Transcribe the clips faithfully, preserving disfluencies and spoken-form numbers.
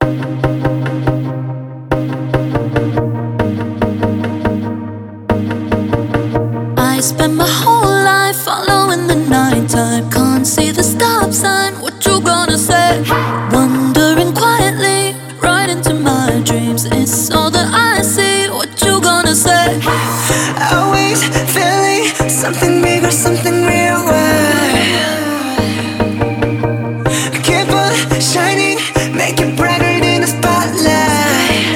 I spend my whole life following the nighttime. Can't see the stop sign, what you gonna say? Wandering quietly, right into my dreams. It's all that I see, what you gonna say? Always feeling something bigger, something real. Keep on shining, make it brighter than a spotlight.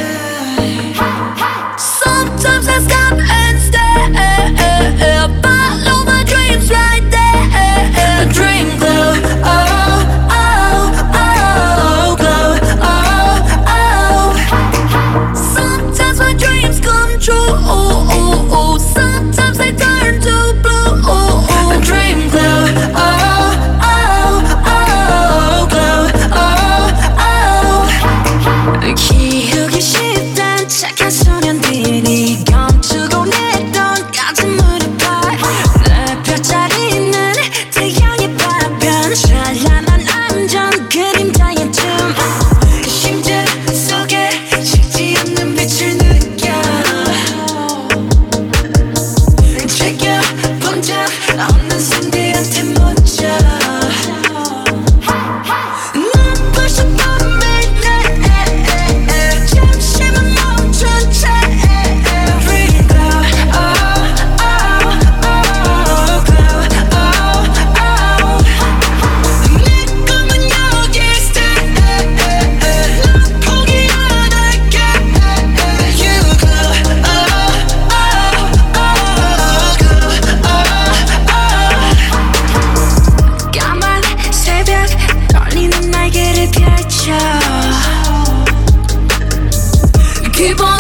Sometimes I stop and stare, follow my dreams right there. Dream glow, oh, oh, oh, glow, oh, oh. Sometimes my dreams come true, oh, oh, oh. Sometimes they turn to blue, oh, oh. Dream glow, oh, oh, oh, glow, oh, oh. 키우기 쉽단 착한 소년들이 감추고 내던 가슴으로 봐. 내 펼쳐지는 태양의 파편 찬란한 안전 그림자의 춤. 그 심장 속에 식지 않는 빛을 느껴. 즐겨본 적 없는 상대한테 묻혀. 난 벌써 밤에 잠시만 멈춘 채 Dream glow, oh, oh, oh, glow, oh, oh. 내 꿈은 여기 stay. 난 포기 안 할게. You glow, oh, oh, oh, glow, oh, oh. 까만 새벽 떨리는 날개를 펼쳐. Keep on